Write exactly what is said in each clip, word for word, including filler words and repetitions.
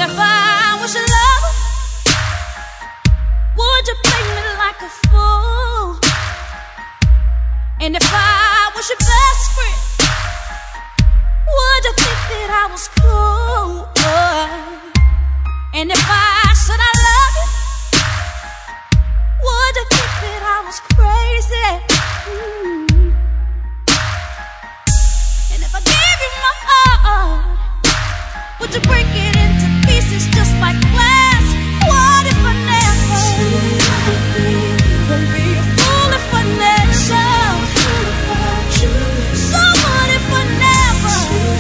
if I was your lover, would you play me like a fool? And if I was your best friend, would you think that I was cool? And if I said I love you, would you think that I was crazy? Mm. And if I gave you my heart, would you break it into pieces just like glass? What if I never? Won't be a fool if I never. So what if I never?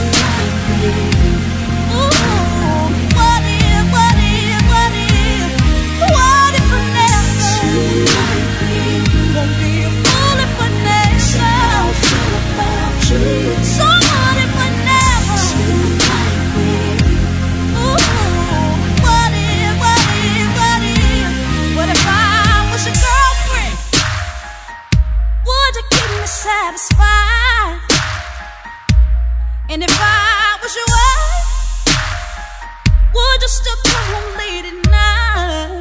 Ooh, what if, what if, what if? What if I never? Won't be a fool if I never. So what if I never? Ooh, what if, what if, what if? What if I was your girlfriend? Would you keep me satisfied? And if I was your wife, would you still come home late at night?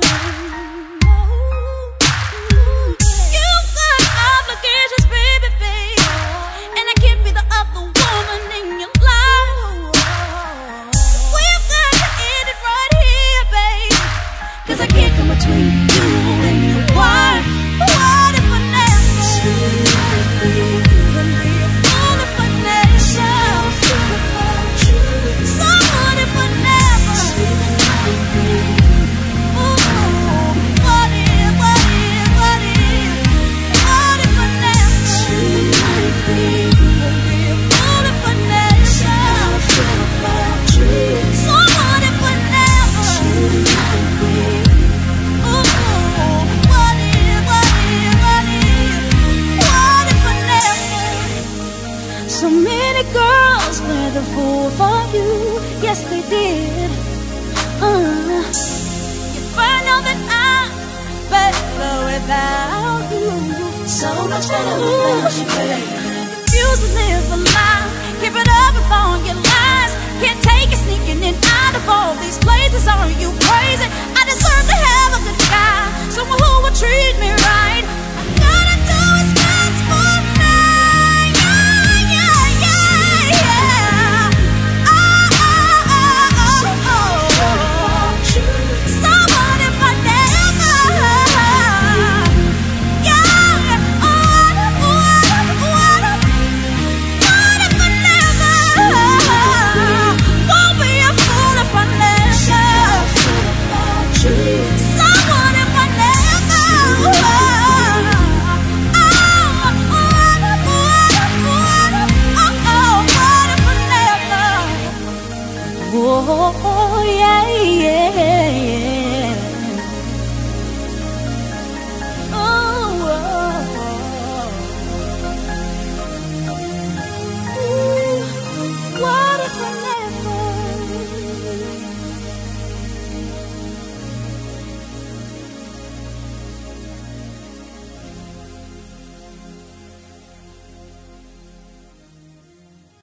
You've got obligations, baby, baby, and I can't be the other woman in your life. We've got to end it right here, baby, 'cause I can't come between you and your wife. What if I never? Wouldn't be a fool if I never. So what if I never? Ooh, what if, what if, what if? What if I never? Wouldn't be a fool if I never. So what if I never? Ooh, what if, what if, what if? What if I never? So many girls were the fool for you, yes they did. Uh, you find out that I'm better without you. So much better without you, baby. Refuse to live a lie, give it up with all your lies. Can't take it sneaking in out of all these places. Are you crazy? I deserve to have a good guy, someone who will treat me right. All I gotta do is ask for me. Yeah, yeah, yeah, yeah. Oh, oh, oh, oh, oh. So what if I never? Yeah, what if, what if, what if? What if I never? Won't be a fool if I never. So what if I never? Oh, what if, what if, what if? Oh, oh, what if I never? Oh, yeah, yeah.